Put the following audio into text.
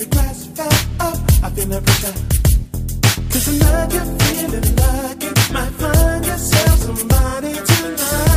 the glass fell up. I feel the pressure. Cause tonight you're feeling like it. Might find yourself somebody tonight.